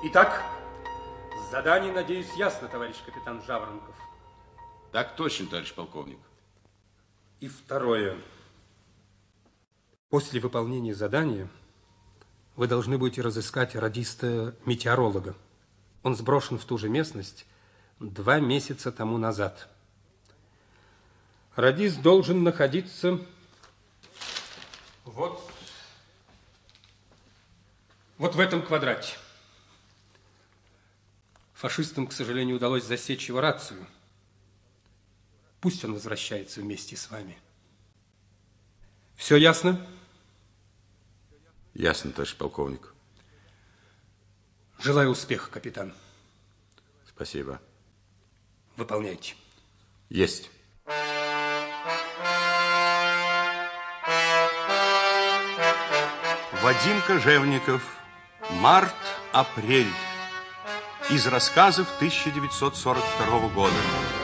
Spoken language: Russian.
Итак, задание, надеюсь, ясно, товарищ капитан Жаворонков. Так точно, товарищ полковник. И второе. После выполнения задания вы должны будете разыскать радиста-метеоролога. Он сброшен в ту же местность 2 месяца тому назад. Радист должен находиться вот в этом квадрате. Фашистам, к сожалению, удалось засечь его рацию. Пусть он возвращается вместе с вами. Все ясно? Ясно, товарищ полковник. Желаю успеха, капитан. Спасибо. Выполняйте. Есть. Вадим Кожевников. Март-апрель. Из рассказов 1942 года.